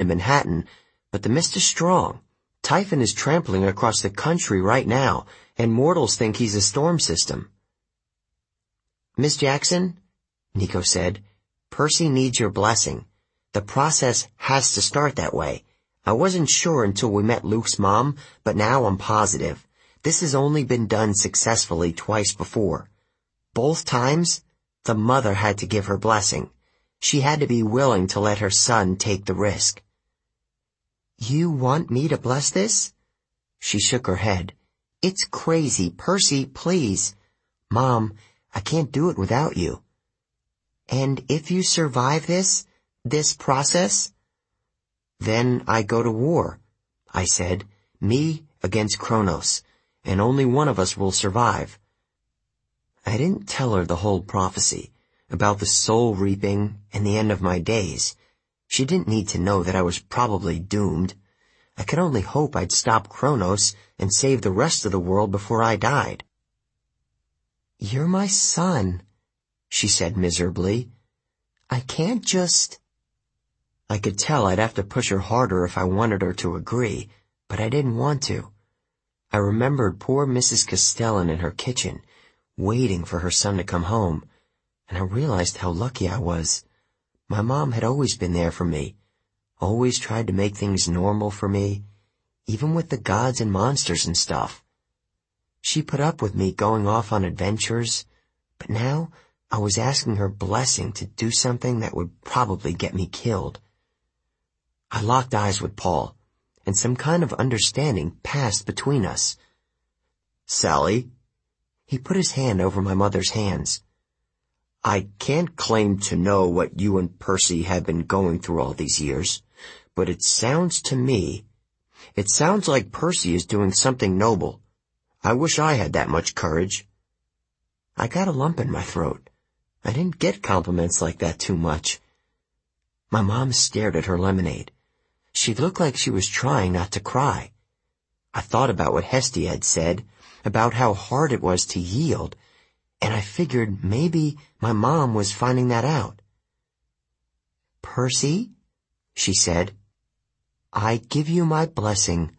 Manhattan, but the mist is strong. Typhon is trampling across the country right now, and mortals think he's a storm system." "Miss Jackson," Nico said, "Percy needs your blessing. The process has to start that way. I wasn't sure until we met Luke's mom, but now I'm positive. This has only been done successfully twice before. Both times, the mother had to give her blessing. She had to be willing to let her son take the risk." "You want me to bless this?" She shook her head. "It's crazy. Percy, please." "Mom, I can't do it without you." "And if you survive this process?" "Then I go to war," I said. "Me against Kronos, and only one of us will survive." I didn't tell her the whole prophecy about the soul reaping and the end of my days. She didn't need to know that I was probably doomed. I could only hope I'd stop Kronos and save the rest of the world before I died. "You're my son," she said miserably. "I can't just—" I could tell I'd have to push her harder if I wanted her to agree, but I didn't want to. I remembered poor Mrs. Castellan in her kitchen, waiting for her son to come home, and I realized how lucky I was. My mom had always been there for me, always tried to make things normal for me, even with the gods and monsters and stuff. She put up with me going off on adventures, but now I was asking her blessing to do something that would probably get me killed. I locked eyes with Paul, and some kind of understanding passed between us. "Sally?" He put his hand over my mother's hands. "I can't claim to know what you and Percy have been going through all these years, but it sounds like Percy is doing something noble. I wish I had that much courage." I got a lump in my throat. I didn't get compliments like that too much. My mom stared at her lemonade. She looked like she was trying not to cry. I thought about what Hestia had said, about how hard it was to yield, and I figured maybe my mom was finding that out. "Percy," she said, "I give you my blessing."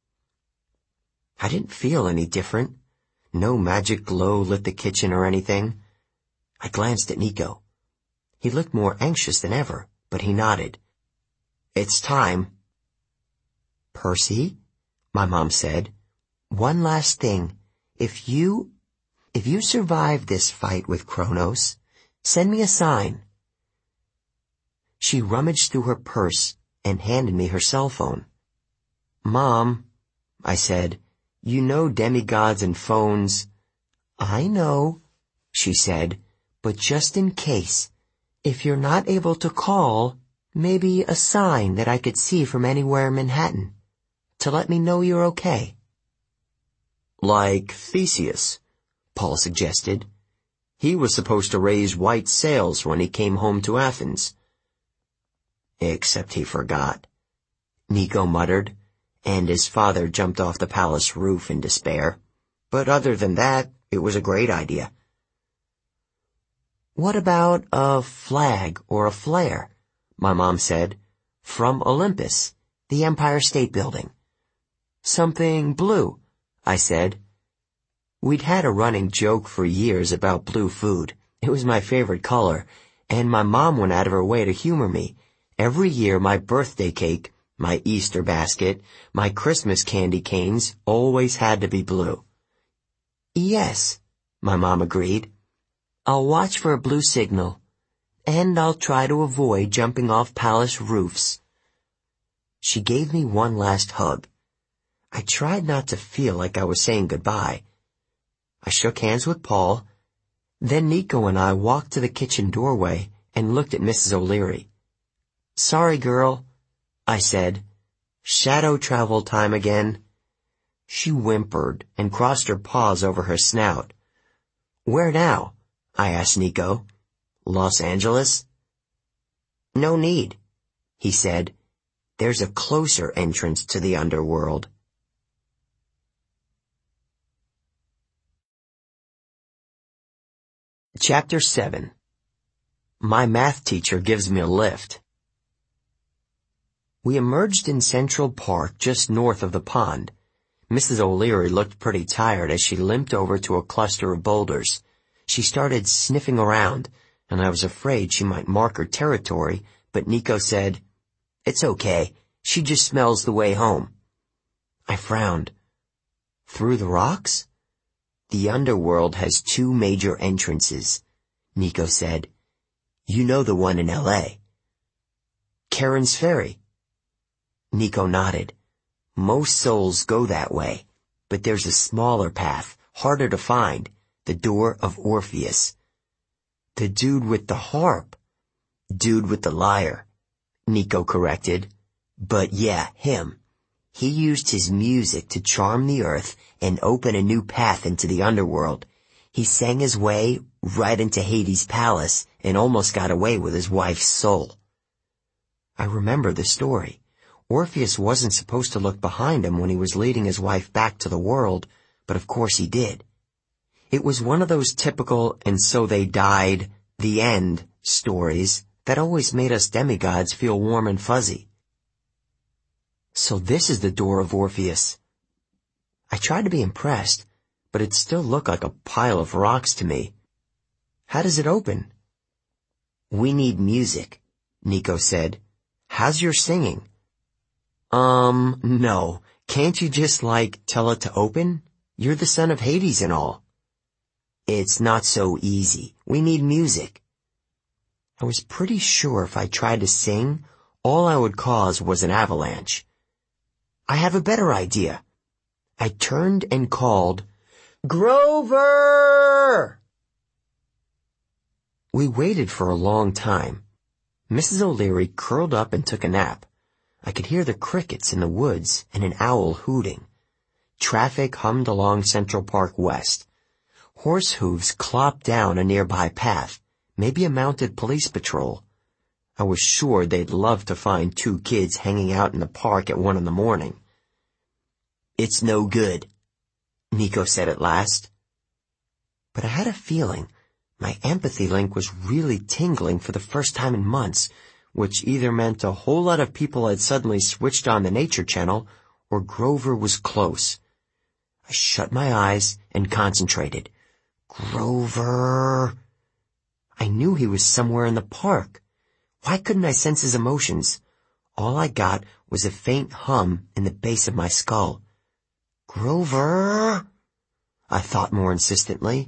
I didn't feel any different. No magic glow lit the kitchen or anything. I glanced at Nico. He looked more anxious than ever, but he nodded. "It's time." "Percy," my mom said, "one last thing. If you survive this fight with Kronos, send me a sign." She rummaged through her purse and handed me her cell phone. "Mom," I said, "you know demigods and phones." "I know," she said, "but just in case, if you're not able to call, maybe a sign that I could see from anywhere in Manhattan, to let me know you're okay." "Like Theseus," Paul suggested. "He was supposed to raise white sails when he came home to Athens." "Except he forgot," Nico muttered, and his father jumped off the palace roof in despair. But other than that, it was a great idea. "What about a flag or a flare?" my mom said. "From Olympus, the Empire State Building." "Something blue," I said. We'd had a running joke for years about blue food. It was my favorite color, and my mom went out of her way to humor me. Every year my birthday cake, my Easter basket, my Christmas candy canes always had to be blue. "Yes," my mom agreed. "I'll watch for a blue signal, and I'll try to avoid jumping off palace roofs." She gave me one last hug. I tried not to feel like I was saying goodbye. I shook hands with Paul. Then Nico and I walked to the kitchen doorway and looked at Mrs. O'Leary. "Sorry, girl," I said. "Shadow travel time again." She whimpered and crossed her paws over her snout. "Where now?" I asked Nico. "Los Angeles?" "No need," he said. "There's a closer entrance to the underworld." Chapter 7. My math teacher gives me a lift. We emerged in Central Park just north of the pond. Mrs. O'Leary looked pretty tired as she limped over to a cluster of boulders. She started sniffing around, and I was afraid she might mark her territory, but Nico said, "It's okay. She just smells the way home." I frowned. "Through the rocks?" "The underworld has two major entrances," Nico said. "You know the one in L.A. Karen's Ferry." Nico nodded. "Most souls go that way, but there's a smaller path, harder to find, the Door of Orpheus." "The dude with the harp." "Dude with the lyre," Nico corrected. "But yeah, him. He used his music to charm the earth and open a new path into the underworld. He sang his way right into Hades' palace and almost got away with his wife's soul." I remember the story. Orpheus wasn't supposed to look behind him when he was leading his wife back to the world, but of course he did. It was one of those typical "and so they died, the end" stories that always made us demigods feel warm and fuzzy. "So this is the Door of Orpheus." I tried to be impressed, but it still looked like a pile of rocks to me. "How does it open?" "We need music," Nico said. "How's your singing?" No. Can't you just, tell it to open? You're the son of Hades and all." "It's not so easy. We need music." I was pretty sure if I tried to sing, all I would cause was an avalanche. "I have a better idea." I turned and called, "Grover!" We waited for a long time. Mrs. O'Leary curled up and took a nap. I could hear the crickets in the woods and an owl hooting. Traffic hummed along Central Park West. Horse hooves clopped down a nearby path, maybe a mounted police patrol. I was sure they'd love to find two kids hanging out in the park at 1 a.m. "It's no good," Nico said at last. But I had a feeling my empathy link was really tingling for the first time in months, which either meant a whole lot of people had suddenly switched on the Nature Channel, or Grover was close. I shut my eyes and concentrated. Grover. I knew he was somewhere in the park. Why couldn't I sense his emotions? All I got was a faint hum in the base of my skull. "Grover," I thought more insistently.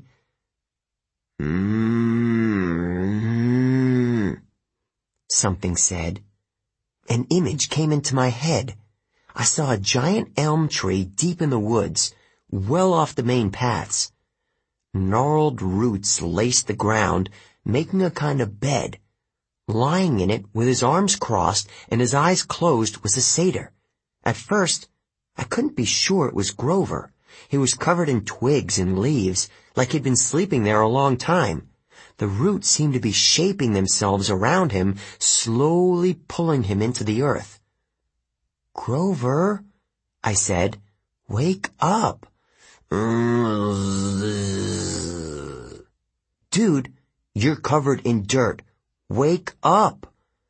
Something said. An image came into my head. I saw a giant elm tree deep in the woods, well off the main paths. Gnarled roots laced the ground, making a kind of bed. Lying in it, with his arms crossed and his eyes closed, was a satyr. At first, I couldn't be sure it was Grover. He was covered in twigs and leaves, like he'd been sleeping there a long time. The roots seemed to be shaping themselves around him, slowly pulling him into the earth. "Grover," I said, "wake up." "Dude, you're covered in dirt. Wake up."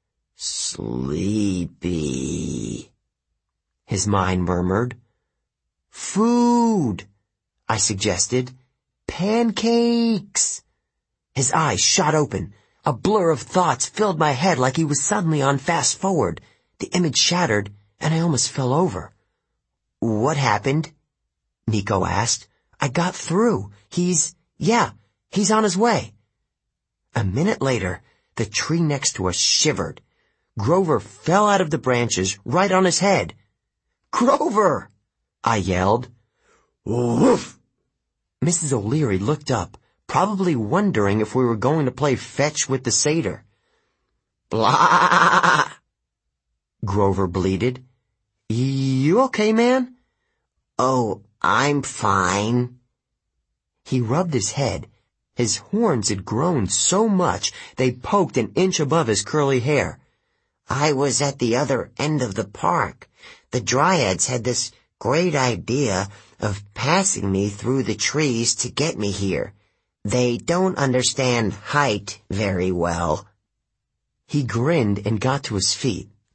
"Sleepy," his mind murmured. "Food," I suggested. "Pancakes." His eyes shot open. A blur of thoughts filled my head like he was suddenly on fast forward. The image shattered, and I almost fell over. "What happened?" Nico asked. "I got through. He's on his way." A minute later, the tree next to us shivered. Grover fell out of the branches right on his head. "Grover!" I yelled. "Woof!" Mrs. O'Leary looked up, probably wondering if we were going to play fetch with the satyr. "Blah!" Grover bleated. "You okay, man?" "Oh, I'm fine." He rubbed his head. His horns had grown so much they poked an inch above his curly hair. "I was at the other end of the park. The dryads had this great idea of passing me through the trees to get me here. They don't understand height very well." He grinned and got to his feet,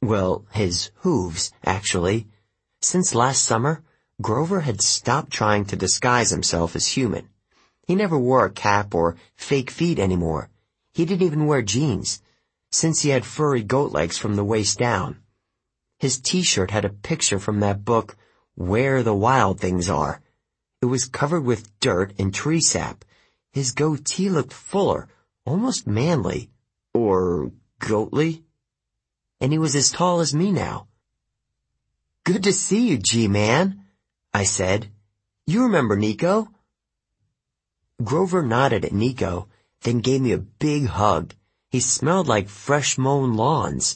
Well, his hooves, actually. Since last summer, Grover had stopped trying to disguise himself as human. He never wore a cap or fake feet anymore. He didn't even wear jeans, since he had furry goat legs from the waist down. His t-shirt had a picture from that book, Where the Wild Things Are. It was covered with dirt and tree sap. His goatee looked fuller, almost manly, or goatly. And he was as tall as me now. "Good to see you, G-Man," I said. "You remember Nico?" Grover nodded at Nico, then gave me a big hug. He smelled like fresh-mown lawns.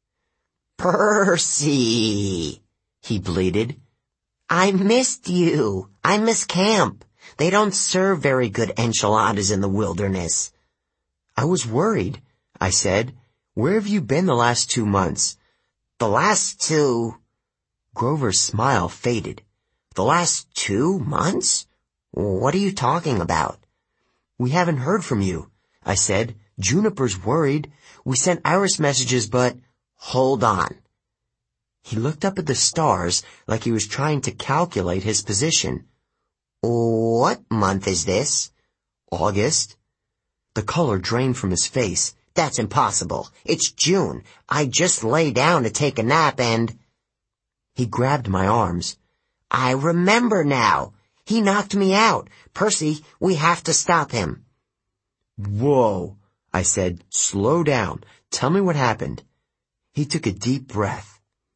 "Percy," he bleated. "I missed you. I miss camp. They don't serve very good enchiladas in the wilderness." "I was worried," I said. "Where have you been the last 2 months?" "The last 2..." Grover's smile faded. "The last 2 months? What are you talking about?" "We haven't heard from you," I said. "Juniper's worried. We sent Iris messages, but—" "Hold on." He looked up at the stars like he was trying to calculate his position. "What month is this?" "August." The color drained from his face. "That's impossible. It's June. I just lay down to take a nap and—" He grabbed my arms. "I remember now. He knocked me out. Percy, we have to stop him." "Whoa," I said. "Slow down. Tell me what happened." He took a deep breath.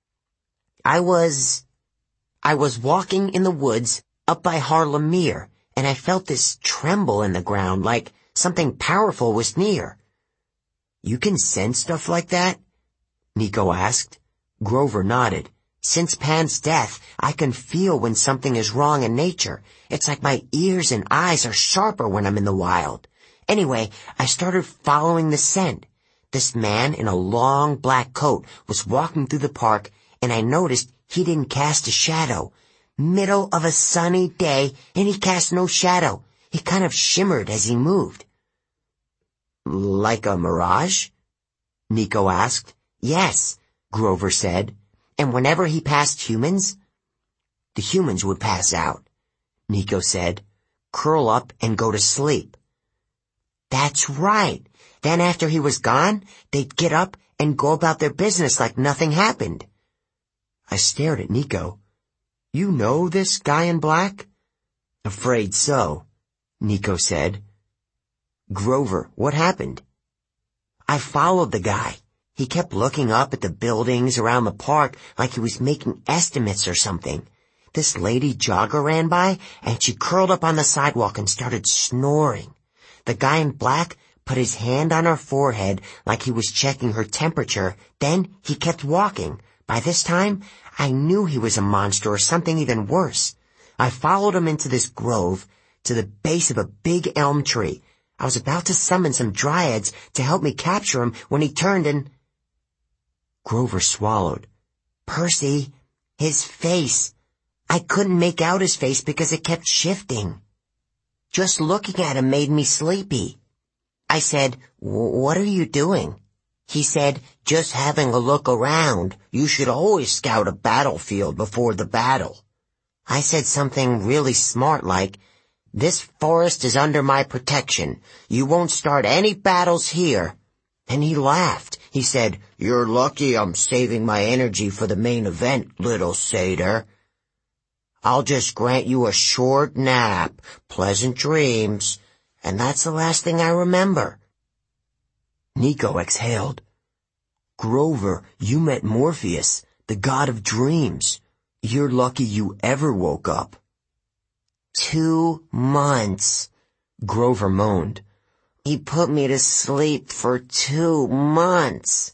I was walking in the woods up by Harlem Mere, and I felt this tremble in the ground like something powerful was near. "You can sense stuff like that?" Nico asked. Grover nodded. "Since Pan's death, I can feel when something is wrong in nature. It's like my ears and eyes are sharper when I'm in the wild. Anyway, I started following the scent. This man in a long black coat was walking through the park, and I noticed he didn't cast a shadow. Middle of a sunny day, and he cast no shadow. He kind of shimmered as he moved." "Like a mirage?" Nico asked. "Yes," Grover said. "And whenever he passed humans, the humans would pass out," Nico said. "Curl up and go to sleep." "That's right. Then after he was gone, they'd get up and go about their business like nothing happened." I stared at Nico. "You know this guy in black?" "Afraid so," Nico said. "Grover, what happened?" "I followed the guy. He kept looking up at the buildings around the park like he was making estimates or something. This lady jogger ran by, and she curled up on the sidewalk and started snoring. The guy in black put his hand on her forehead like he was checking her temperature. Then he kept walking. By this time, I knew he was a monster or something even worse. I followed him into this grove, to the base of a big elm tree. I was about to summon some dryads to help me capture him when he turned and—" Grover swallowed. "Percy, his face. I couldn't make out his face because it kept shifting. Just looking at him made me sleepy." I said, "What are you doing?" He said, "Just having a look around. You should always scout a battlefield before the battle." I said something really smart like, "This forest is under my protection. You won't start any battles here." And he laughed. He said, "You're lucky I'm saving my energy for the main event, little satyr. I'll just grant you a short nap, pleasant dreams, and that's the last thing I remember." Nico exhaled. "Grover, you met Morpheus, the god of dreams. You're lucky you ever woke up." 2 months, Grover moaned. "He put me to sleep for 2 months.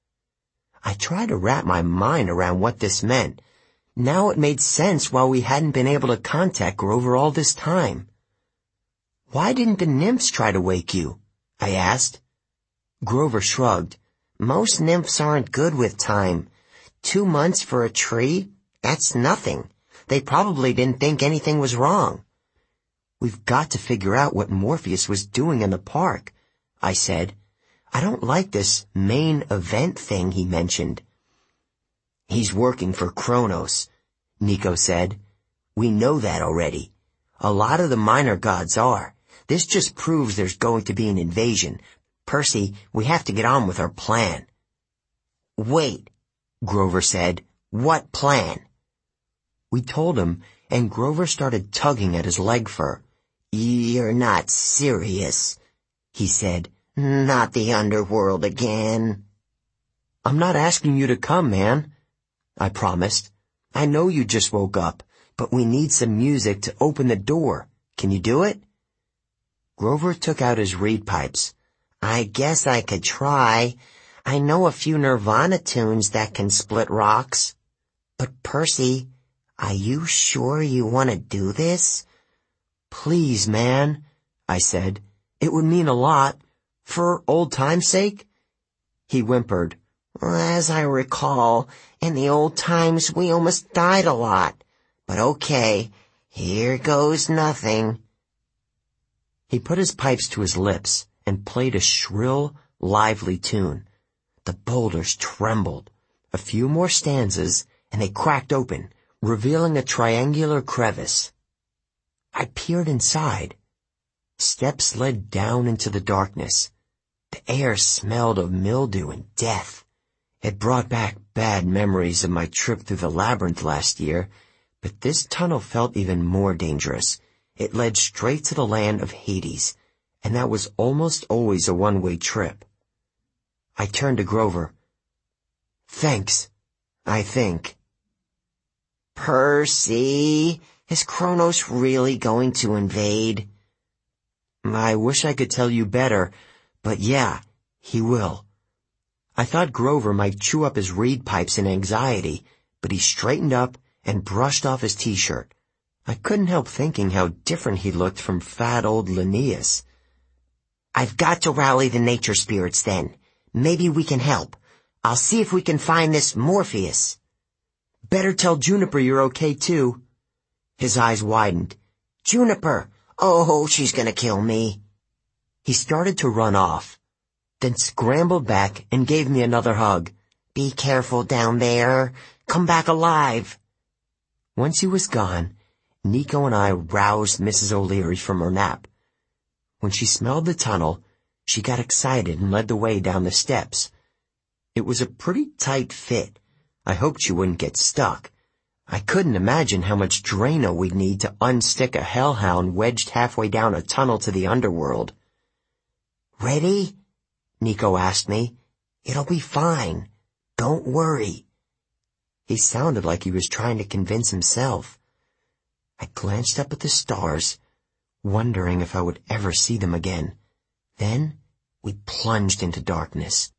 I tried to wrap my mind around what this meant. Now it made sense why we hadn't been able to contact Grover all this time. "Why didn't the nymphs try to wake you?" I asked. Grover shrugged. "Most nymphs aren't good with time. 2 months for a tree? That's nothing. They probably didn't think anything was wrong." "We've got to figure out what Morpheus was doing in the park," I said. "I don't like this main event thing he mentioned." He's working for Kronos, Nico said. We know that already. A lot of the minor gods are. This just proves there's going to be an invasion. Percy, we have to get on with our plan. Wait, Grover said. What plan? We told him, and Grover started tugging at his leg fur. You're not serious, he said. Not the underworld again. I'm not asking you to come, man, I promised. I know you just woke up, but we need some music to open the door. Can you do it? Grover took out his reed pipes. I guess I could try. I know a few Nirvana tunes that can split rocks. But Percy, are you sure you want to do this? Please, man, I said. It would mean a lot. For old time's sake? He whimpered. As I recall, in the old times we almost died a lot. But okay, here goes nothing. He put his pipes to his lips and played a shrill, lively tune. The boulders trembled. A few more stanzas, and they cracked open, revealing a triangular crevice. I peered inside. Steps led down into the darkness. The air smelled of mildew and death. It brought back bad memories of my trip through the labyrinth last year, but this tunnel felt even more dangerous. It led straight to the land of Hades, and that was almost always a one-way trip. I turned to Grover. Thanks, I think. Percy, is Kronos really going to invade? I wish I could tell you better, but yeah, he will. I thought Grover might chew up his reed pipes in anxiety, but he straightened up and brushed off his t-shirt. I couldn't help thinking how different he looked from fat old Linnaeus. I've got to rally the nature spirits then. Maybe we can help. I'll see if we can find this Morpheus. Better tell Juniper you're okay too. His eyes widened. Juniper! Oh, she's gonna kill me. He started to run off, then scrambled back and gave me another hug. Be careful down there. Come back alive. Once he was gone, Nico and I roused Mrs. O'Leary from her nap. When she smelled the tunnel, she got excited and led the way down the steps. It was a pretty tight fit. I hoped she wouldn't get stuck. I couldn't imagine how much Drano we'd need to unstick a hellhound wedged halfway down a tunnel to the underworld. Ready? Nico asked me. It'll be fine. Don't worry. He sounded like he was trying to convince himself. I glanced up at the stars, wondering if I would ever see them again. Then we plunged into darkness.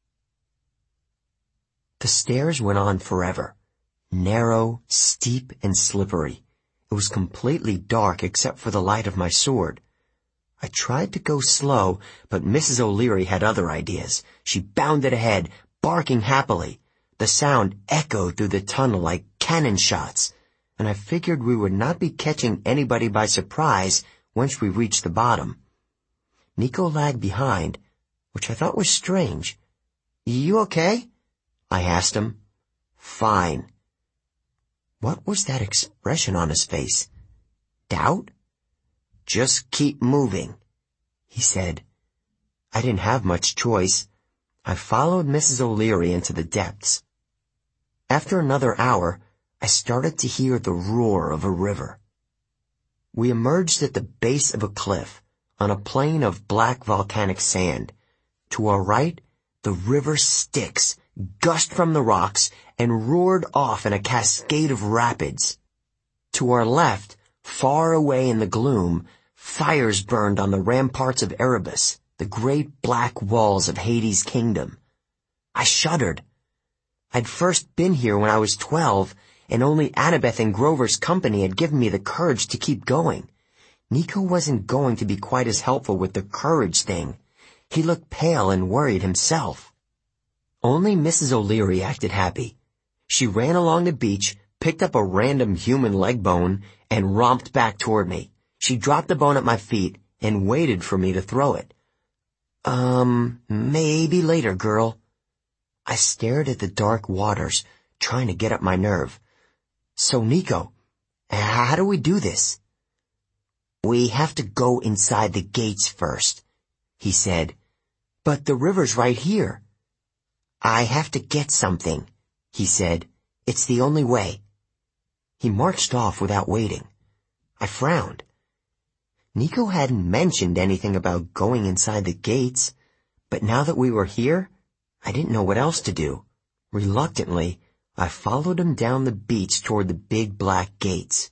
The stairs went on forever, narrow, steep, and slippery. It was completely dark except for the light of my sword. I tried to go slow, but Mrs. O'Leary had other ideas. She bounded ahead, barking happily. The sound echoed through the tunnel like cannon shots, and I figured we would not be catching anybody by surprise once we reached the bottom. Nico lagged behind, which I thought was strange. You okay? I asked him. Fine. What was that expression on his face? Doubt? Just keep moving, he said. I didn't have much choice. I followed Mrs. O'Leary into the depths. After another hour, I started to hear the roar of a river. We emerged at the base of a cliff, on a plain of black volcanic sand. To our right, the river Styx gushed from the rocks and roared off in a cascade of rapids. To our left, far away in the gloom, fires burned on the ramparts of Erebus, the great black walls of Hades' kingdom. I shuddered. I'd first been here when I was 12, and only Annabeth and Grover's company had given me the courage to keep going. Nico wasn't going to be quite as helpful with the courage thing. He looked pale and worried himself. Only Mrs. O'Leary acted happy. She ran along the beach, picked up a random human leg bone, and romped back toward me. She dropped the bone at my feet and waited for me to throw it. Maybe later, girl. I stared at the dark waters, trying to get up my nerve. "So, Nico, how do we do this?" "We have to go inside the gates first," he said. "But the river's right here." "I have to get something," he said. "It's the only way." He marched off without waiting. I frowned. Nico hadn't mentioned anything about going inside the gates, but now that we were here, I didn't know what else to do. Reluctantly, I followed him down the beach toward the big black gates.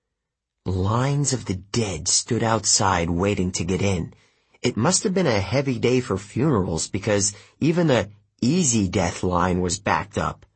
Lines of the dead stood outside waiting to get in. It must have been a heavy day for funerals because even the easy death line was backed up.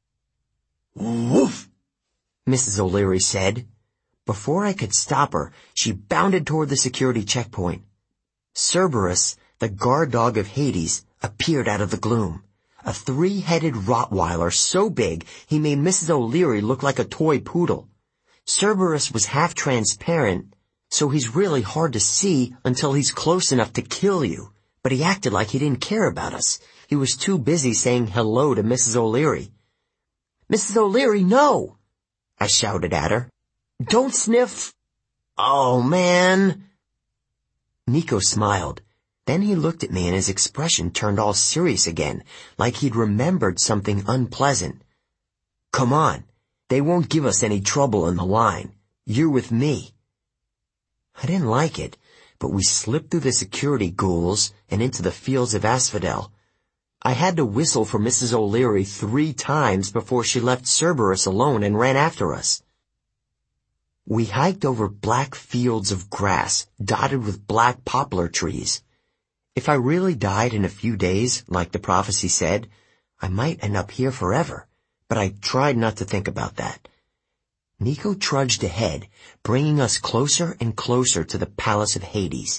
"Woof!" Mrs. O'Leary said. Before I could stop her, she bounded toward the security checkpoint. Cerberus, the guard dog of Hades, appeared out of the gloom. A 3-headed Rottweiler so big he made Mrs. O'Leary look like a toy poodle. Cerberus was half transparent, so he's really hard to see until he's close enough to kill you. But he acted like he didn't care about us. He was too busy saying hello to Mrs. O'Leary. "Mrs. O'Leary, no!" I shouted at her. "Don't sniff." "Oh, man." Nico smiled. Then he looked at me and his expression turned all serious again, like he'd remembered something unpleasant. "Come on. They won't give us any trouble in the line. You're with me." I didn't like it, but we slipped through the security ghouls and into the fields of asphodel. I had to whistle for Mrs. O'Leary 3 times before she left Cerberus alone and ran after us. We hiked over black fields of grass, dotted with black poplar trees. If I really died in a few days, like the prophecy said, I might end up here forever, but I tried not to think about that. Nico trudged ahead, bringing us closer and closer to the Palace of Hades.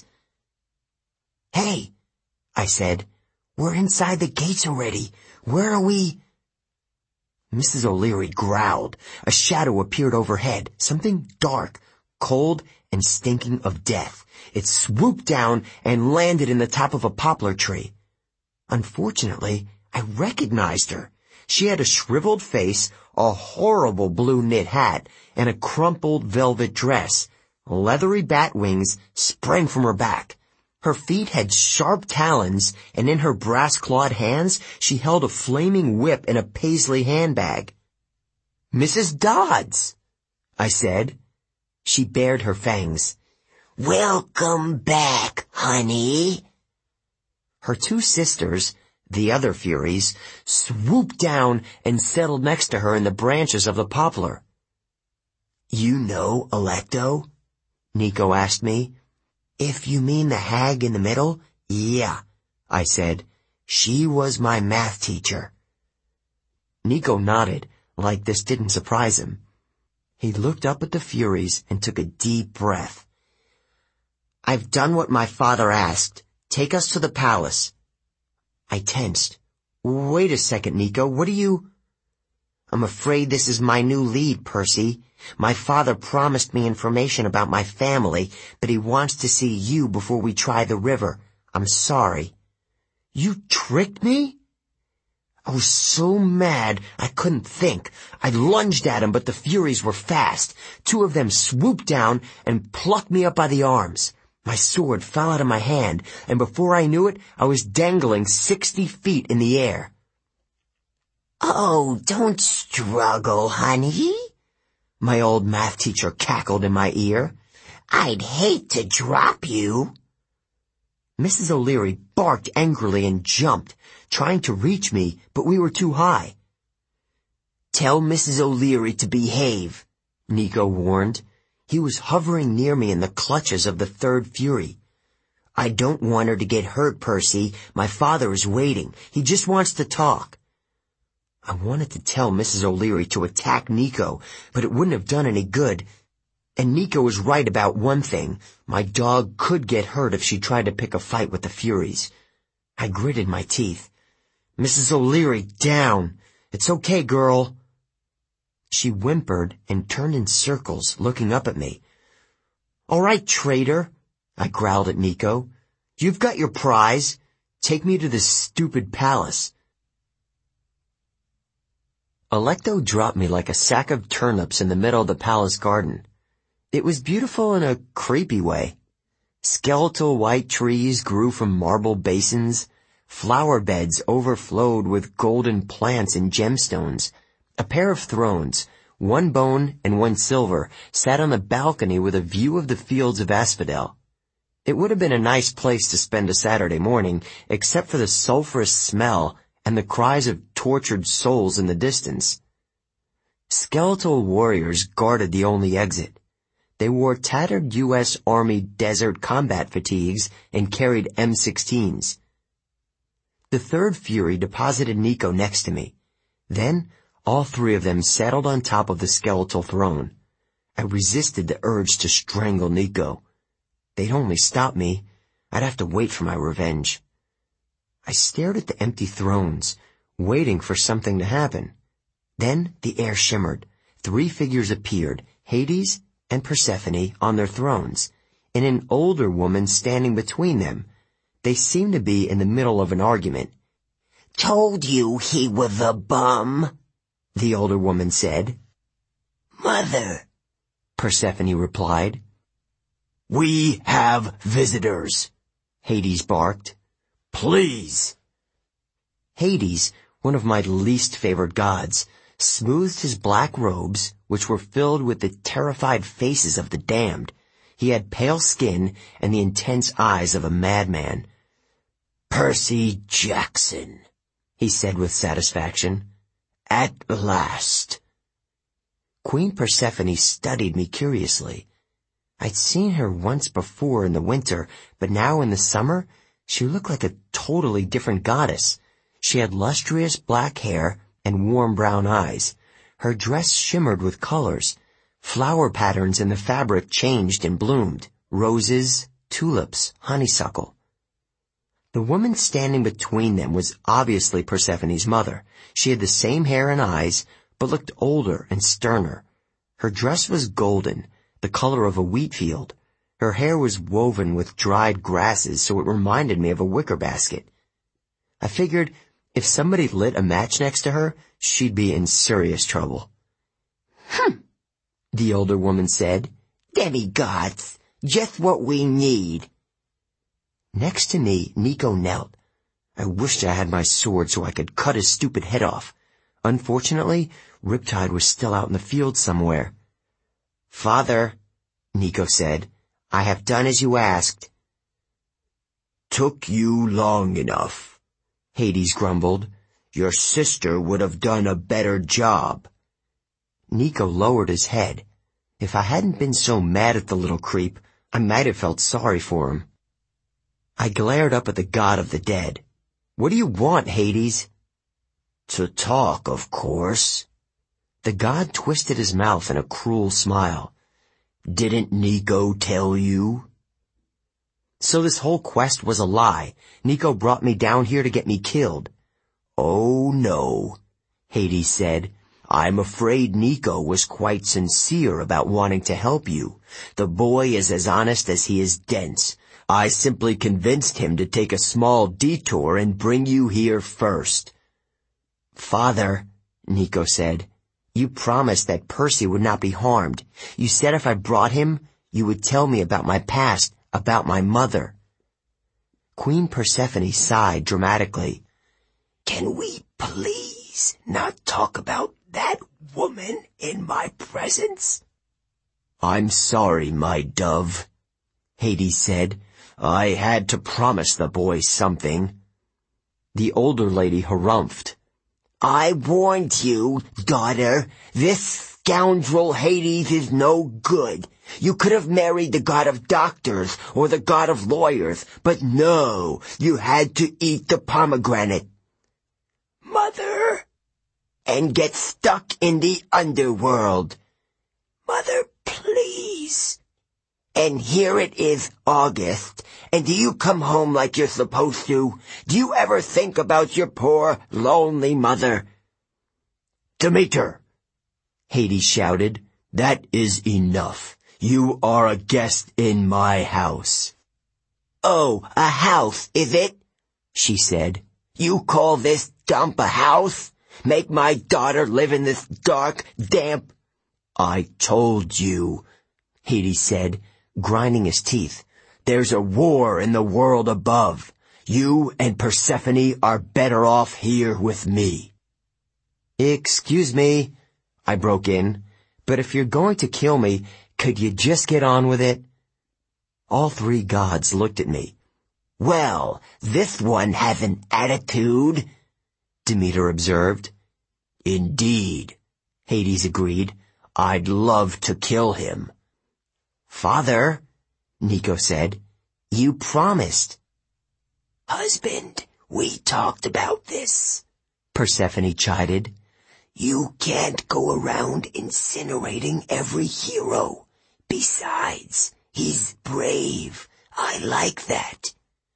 "Hey," I said, "we're inside the gates already. Where are we?" Mrs. O'Leary growled. A shadow appeared overhead, something dark, cold, and stinking of death. It swooped down and landed in the top of a poplar tree. Unfortunately, I recognized her. She had a shriveled face, a horrible blue knit hat, and a crumpled velvet dress. Leathery bat wings sprang from her back. Her feet had sharp talons, and in her brass-clawed hands she held a flaming whip in a paisley handbag. "Mrs. Dodds," I said. She bared her fangs. "Welcome back, honey." Her 2 sisters, the other Furies, swooped down and settled next to her in the branches of the poplar. "You know Alecto?" Nico asked me. "If you mean the hag in the middle, yeah," I said. "She was my math teacher." Nico nodded, like this didn't surprise him. He looked up at the Furies and took a deep breath. "I've done what my father asked. Take us to the palace." I tensed. "Wait a second, Nico, what are you—" "I'm afraid this is my new lead, Percy. My father promised me information about my family, but he wants to see you before we try the river. I'm sorry." "You tricked me?" I was so mad I couldn't think. I lunged at him, but the Furies were fast. 2 of them swooped down and plucked me up by the arms. My sword fell out of my hand, and before I knew it, I was dangling 60 feet in the air. "Oh, don't struggle, honey," my old math teacher cackled in my ear. "I'd hate to drop you." Mrs. O'Leary barked angrily and jumped, trying to reach me, but we were too high. "Tell Mrs. O'Leary to behave," Nico warned. He was hovering near me in the clutches of the 3rd Fury. "I don't want her to get hurt, Percy. My father is waiting. He just wants to talk." I wanted to tell Mrs. O'Leary to attack Nico, but it wouldn't have done any good. And Nico was right about one thing. My dog could get hurt if she tried to pick a fight with the Furies. I gritted my teeth. "Mrs. O'Leary, down. It's okay, girl." She whimpered and turned in circles, looking up at me. "All right, traitor," I growled at Nico. "You've got your prize. Take me to this stupid palace." Alecto dropped me like a sack of turnips in the middle of the palace garden. It was beautiful in a creepy way. Skeletal white trees grew from marble basins. Flower beds overflowed with golden plants and gemstones. A pair of thrones, one bone and one silver, sat on the balcony with a view of the fields of asphodel. It would have been a nice place to spend a Saturday morning, except for the sulphurous smell and the cries of tortured souls in the distance. Skeletal warriors guarded the only exit. They wore tattered U.S. Army desert combat fatigues and carried M16s. The third Fury deposited Nico next to me. Then, all three of them settled on top of the skeletal throne. I resisted the urge to strangle Nico. They'd only stop me. I'd have to wait for my revenge. I stared at the empty thrones, waiting for something to happen. Then the air shimmered. Three figures appeared, Hades and Persephone on their thrones, and an older woman standing between them. They seemed to be in the middle of an argument. "Told you he was a bum," the older woman said. "Mother," Persephone replied. "We have visitors," Hades barked. "Please." Hades, one of my least favored gods, smoothed his black robes, which were filled with the terrified faces of the damned. He had pale skin and the intense eyes of a madman. "Percy Jackson," he said with satisfaction. "At last." Queen Persephone studied me curiously. I'd seen her once before in the winter, but now in the summer, she looked like a totally different goddess. She had lustrous black hair and warm brown eyes. Her dress shimmered with colors. Flower patterns in the fabric changed and bloomed. Roses, tulips, honeysuckle. The woman standing between them was obviously Persephone's mother. She had the same hair and eyes, but looked older and sterner. Her dress was golden, the color of a wheat field. Her hair was woven with dried grasses, so it reminded me of a wicker basket. I figured if somebody lit a match next to her, she'd be in serious trouble. The older woman said. "Demigods, just what we need." Next to me, Nico knelt. I wished I had my sword so I could cut his stupid head off. Unfortunately, Riptide was still out in the field somewhere. "Father," Nico said, "I have done as you asked." "Took you long enough," Hades grumbled. "Your sister would have done a better job." Nico lowered his head. If I hadn't been so mad at the little creep, I might have felt sorry for him. I glared up at the god of the dead. "What do you want, Hades?" "To talk, of course." The god twisted his mouth in a cruel smile. "Didn't Nico tell you?" So this whole quest was a lie. Nico brought me down here to get me killed. "Oh, no," Hades said. "I'm afraid Nico was quite sincere about wanting to help you. The boy is as honest as he is dense. I simply convinced him to take a small detour and bring you here first." "Father," Nico said, "you promised that Percy would not be harmed. You said if I brought him, you would tell me about my past, about my mother." Queen Persephone sighed dramatically. "Can we please not talk about that woman in my presence?" "I'm sorry, my dove," Hades said. "I had to promise the boy something." The older lady harumphed. "I warned you, daughter. This scoundrel Hades is no good. You could have married the god of doctors or the god of lawyers, but no, you had to eat the pomegranate." "Mother," "and get stuck in the underworld." "Mother, please." "And here it is August, and do you come home like you're supposed to? Do you ever think about your poor, lonely mother?" "Demeter," Hades shouted, "that is enough. You are a guest in my house." "Oh, a house, is it?" she said. "You call this dump a house? Make my daughter live in this dark, damp—" "I told you," Hades said, grinding his teeth. "There's a war in the world above. You and Persephone are better off here with me." "Excuse me," I broke in, "but if you're going to kill me, could you just get on with it?" All three gods looked at me. "Well, this one has an attitude," Demeter observed. "Indeed," Hades agreed. "I'd love to kill him." "Father," Nico said, "you promised." "Husband, we talked about this," Persephone chided. "You can't go around incinerating every hero. Besides, he's brave. I like that."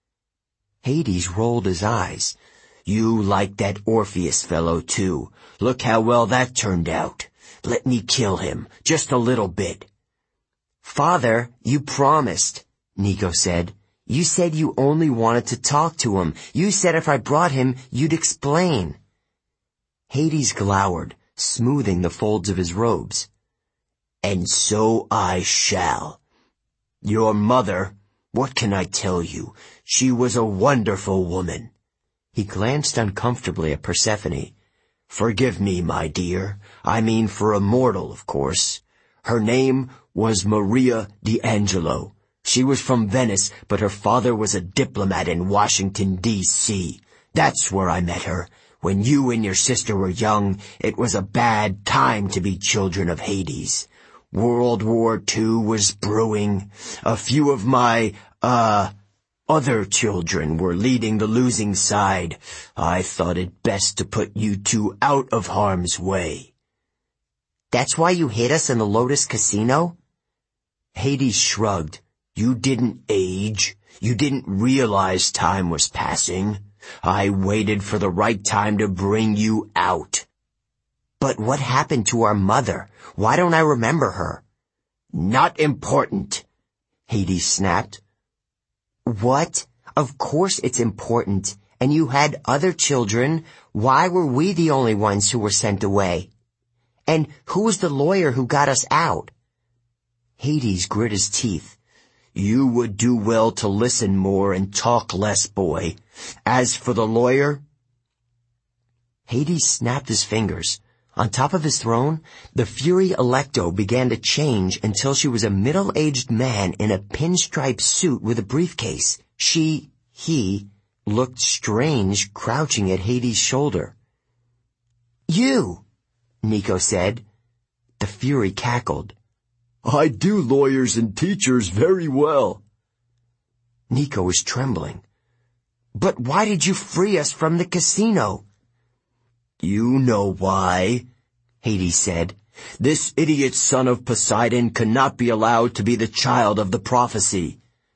Hades rolled his eyes. "You like that Orpheus fellow, too. Look how well that turned out. Let me kill him, just a little bit." "Father, you promised," Nico said. "You said you only wanted to talk to him. You said if I brought him, you'd explain." Hades glowered, smoothing the folds of his robes. "And so I shall. Your mother, what can I tell you? She was a wonderful woman." He glanced uncomfortably at Persephone. "Forgive me, my dear. I mean for a mortal, of course. Her name was Maria D'Angelo. She was from Venice, but her father was a diplomat in Washington, D.C. That's where I met her. When you and your sister were young, it was a bad time to be children of Hades. World War II was brewing. A few of my, other children were leading the losing side. I thought it best to put you two out of harm's way." "That's why you hid us in the Lotus Casino?" Hades shrugged. "You didn't age. You didn't realize time was passing. I waited for the right time to bring you out." "But what happened to our mother? Why don't I remember her?" "Not important," Hades snapped. "What? Of course it's important. And you had other children. Why were we the only ones who were sent away? And who was the lawyer who got us out?" Hades grit his teeth. "You would do well to listen more and talk less, boy. As for the lawyer—" Hades snapped his fingers. On top of his throne, the Fury Electo began to change until she was a middle-aged man in a pinstripe suit with a briefcase. He looked strange crouching at Hades' shoulder. "You!" Nico said. The Fury cackled. "I do lawyers and teachers very well." Nico was trembling. "But why did you free us from the casino?" "You know why," Hades said. "This idiot son of Poseidon cannot be allowed to be the child of the prophecy."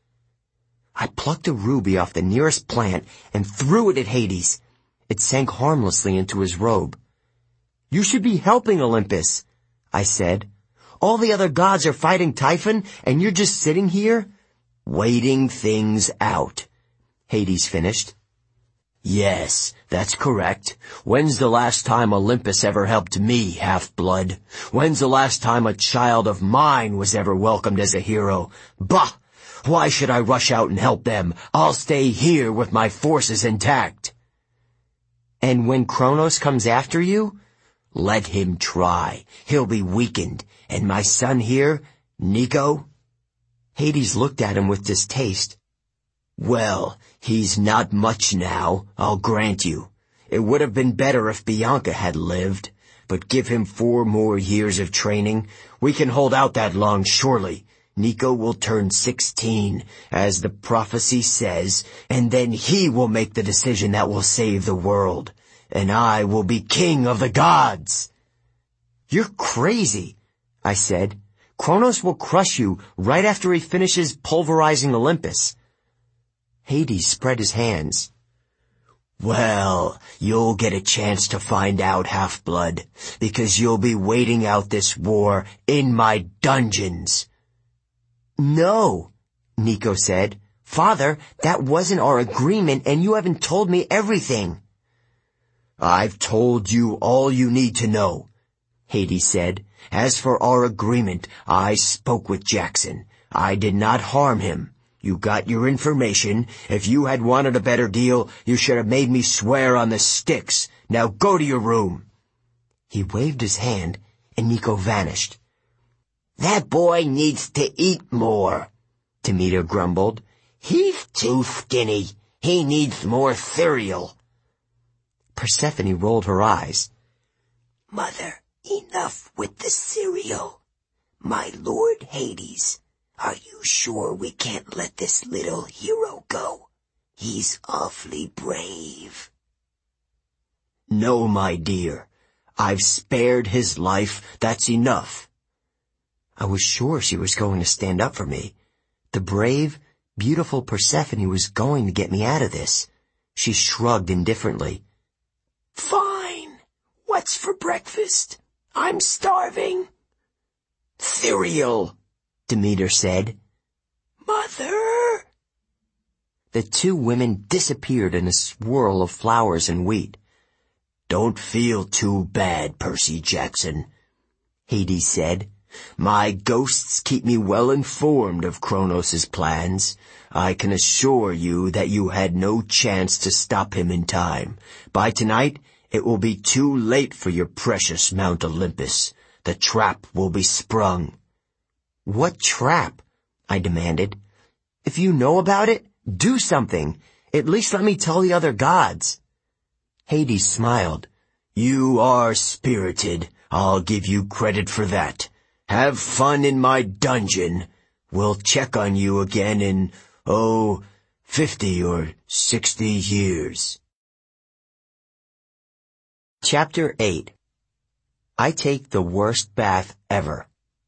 I plucked a ruby off the nearest plant and threw it at Hades. It sank harmlessly into his robe. "You should be helping Olympus," I said. "All the other gods are fighting Typhon, and you're just sitting here?" "Waiting things out," Hades finished. "Yes, that's correct. When's the last time Olympus ever helped me, Half-Blood? When's the last time a child of mine was ever welcomed as a hero? Bah! Why should I rush out and help them? I'll stay here with my forces intact." "And when Kronos comes after you?" "Let him try. He'll be weakened. And my son here, Nico?" Hades looked at him with distaste. "Well, he's not much now, I'll grant you. It would have been better if Bianca had lived, but give him 4 more years of training. We can hold out that long, surely. Nico will turn 16, as the prophecy says, and then he will make the decision that will save the world, and I will be king of the gods." "You're crazy," I said. "Kronos will crush you right after he finishes pulverizing Olympus." Hades spread his hands. "Well, you'll get a chance to find out, Half-Blood, because you'll be waiting out this war in my dungeons." "No," Nico said. "Father, that wasn't our agreement, and you haven't told me everything." I've told you all you need to know, Hades said. As for our agreement, I spoke with Jackson. I did not harm him. You got your information. If you had wanted a better deal, you should have made me swear on the sticks. Now go to your room. He waved his hand, and Nico vanished. That boy needs to eat more, Demeter grumbled. He's too skinny. He needs more cereal. Persephone rolled her eyes. Mother, enough with the cereal. My lord Hades, are you sure we can't let this little hero go? He's awfully brave. No, my dear. I've spared his life. That's enough. I was sure she was going to stand up for me. The brave, beautiful Persephone was going to get me out of this. She shrugged indifferently. Fine. What's for breakfast? I'm starving. Cereal, Demeter said. Mother! The two women disappeared in a swirl of flowers and wheat. Don't feel too bad, Percy Jackson, Hades said. My ghosts keep me well informed of Kronos' plans. I can assure you that you had no chance to stop him in time. By tonight, it will be too late for your precious Mount Olympus. The trap will be sprung. What trap? I demanded. If you know about it, do something. At least let me tell the other gods. Hades smiled. You are spirited. I'll give you credit for that. Have fun in my dungeon. We'll check on you again in, 50 or 60 years. Chapter 8. I take the worst bath ever.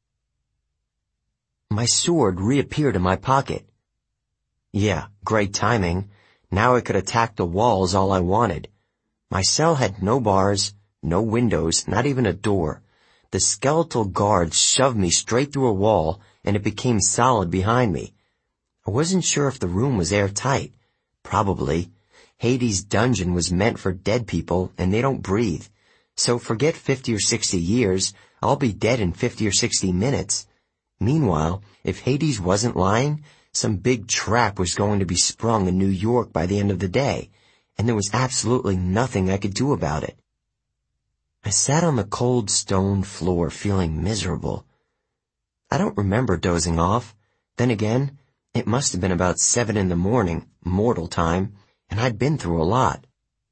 My sword reappeared in my pocket. Yeah, great timing. Now I could attack the walls all I wanted. My cell had no bars, no windows, not even a door. The skeletal guards shoved me straight through a wall, and it became solid behind me. I wasn't sure if the room was airtight. Probably. Hades' dungeon was meant for dead people, and they don't breathe. So forget 50 or 60 years, I'll be dead in 50 or 60 minutes. Meanwhile, if Hades wasn't lying, some big trap was going to be sprung in New York by the end of the day, and there was absolutely nothing I could do about it. I sat on the cold stone floor feeling miserable. I don't remember dozing off. Then again, it must have been about 7 a.m, mortal time, and I'd been through a lot.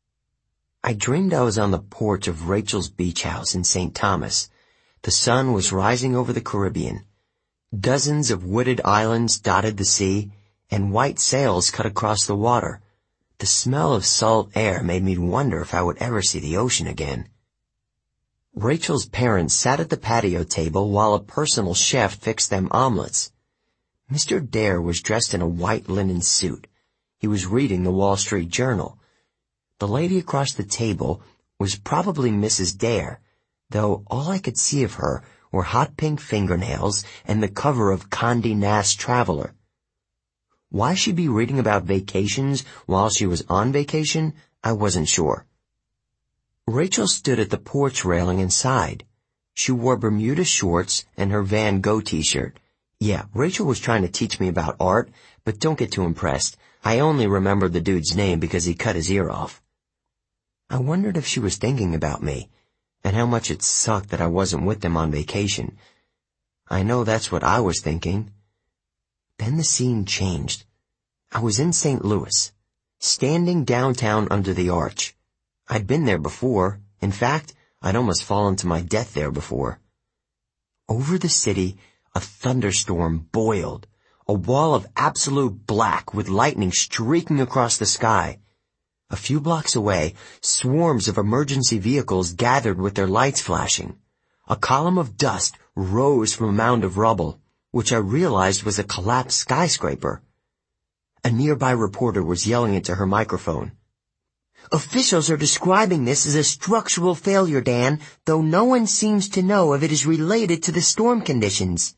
I dreamed I was on the porch of Rachel's beach house in St. Thomas. The sun was rising over the Caribbean. Dozens of wooded islands dotted the sea, and white sails cut across the water. The smell of salt air made me wonder if I would ever see the ocean again. Rachel's parents sat at the patio table while a personal chef fixed them omelets. Mr. Dare was dressed in a white linen suit. He was reading the Wall Street Journal. The lady across the table was probably Mrs. Dare, though all I could see of her were hot pink fingernails and the cover of Condé Nast Traveler. Why she'd be reading about vacations while she was on vacation, I wasn't sure. Rachel stood at the porch railing and sighed. She wore Bermuda shorts and her Van Gogh t-shirt. Yeah, Rachel was trying to teach me about art, but don't get too impressed. I only remembered the dude's name because he cut his ear off. I wondered if she was thinking about me, and how much it sucked that I wasn't with them on vacation. I know that's what I was thinking. Then the scene changed. I was in St. Louis, standing downtown under the arch. I'd been there before. In fact, I'd almost fallen to my death there before. Over the city, a thunderstorm boiled, a wall of absolute black with lightning streaking across the sky. A few blocks away, swarms of emergency vehicles gathered with their lights flashing. A column of dust rose from a mound of rubble, which I realized was a collapsed skyscraper. A nearby reporter was yelling into her microphone. Officials are describing this as a structural failure, Dan, though no one seems to know if it is related to the storm conditions.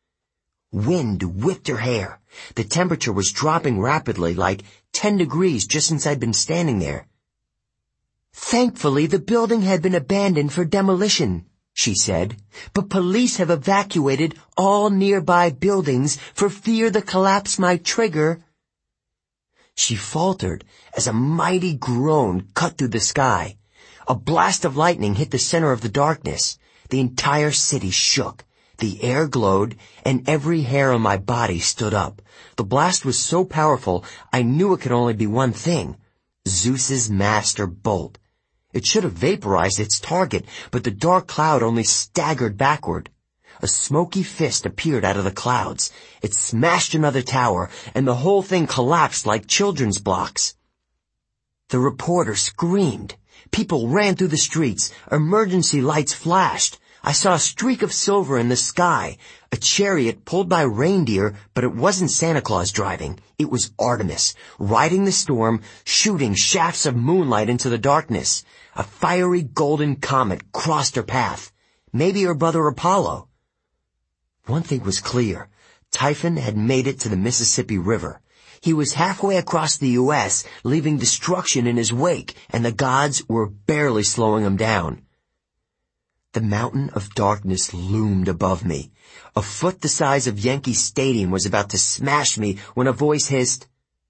Wind whipped her hair. The temperature was dropping rapidly, like 10 degrees just since I'd been standing there. Thankfully, the building had been abandoned for demolition, she said, but police have evacuated all nearby buildings for fear the collapse might trigger. She faltered as a mighty groan cut through the sky. A blast of lightning hit the center of the darkness. The entire city shook. The air glowed, and every hair on my body stood up. The blast was so powerful, I knew it could only be one thing: Zeus's master bolt. It should have vaporized its target, but the dark cloud only staggered backward. A smoky fist appeared out of the clouds. It smashed another tower, and the whole thing collapsed like children's blocks. The reporter screamed. People ran through the streets. Emergency lights flashed. I saw a streak of silver in the sky, a chariot pulled by reindeer, but it wasn't Santa Claus driving. It was Artemis, riding the storm, shooting shafts of moonlight into the darkness. A fiery golden comet crossed her path. Maybe her brother Apollo. One thing was clear. Typhon had made it to the Mississippi River. He was halfway across the U.S., leaving destruction in his wake, and the gods were barely slowing him down. The mountain of darkness loomed above me. A foot the size of Yankee Stadium was about to smash me when a voice hissed,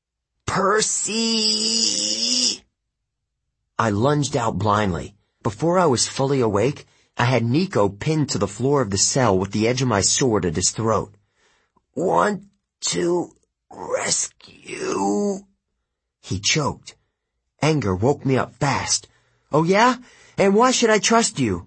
"Percy!" I lunged out blindly. Before I was fully awake, I had Nico pinned to the floor of the cell with the edge of my sword at his throat. "Want to rescue?" He choked. Anger woke me up fast. "Oh yeah? And why should I trust you?"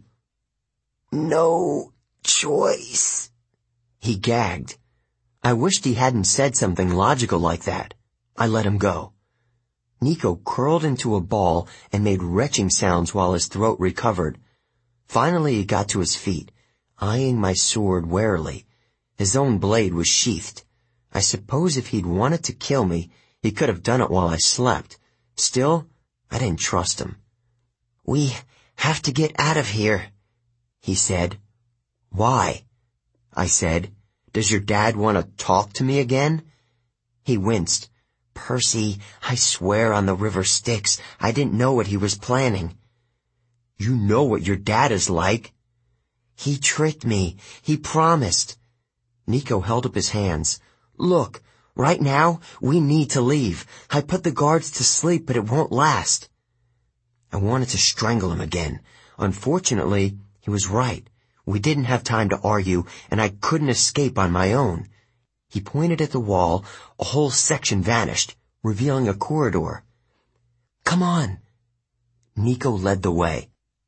"No choice," he gagged. I wished he hadn't said something logical like that. I let him go. Nico curled into a ball and made retching sounds while his throat recovered. Finally he got to his feet, eyeing my sword warily. His own blade was sheathed. I suppose if he'd wanted to kill me, he could have done it while I slept. Still, I didn't trust him. "We have to get out of here," he said. "Why?" I said. "Does your dad want to talk to me again?" He winced. "Percy, I swear on the river Styx, I didn't know what he was planning." "You know what your dad is like." "He tricked me. He promised." Nico held up his hands. "Look, right now, we need to leave. I put the guards to sleep, but it won't last." I wanted to strangle him again. Unfortunately, he was right. We didn't have time to argue, and I couldn't escape on my own. He pointed at the wall. A whole section vanished, revealing a corridor. "Come on." Nico led the way.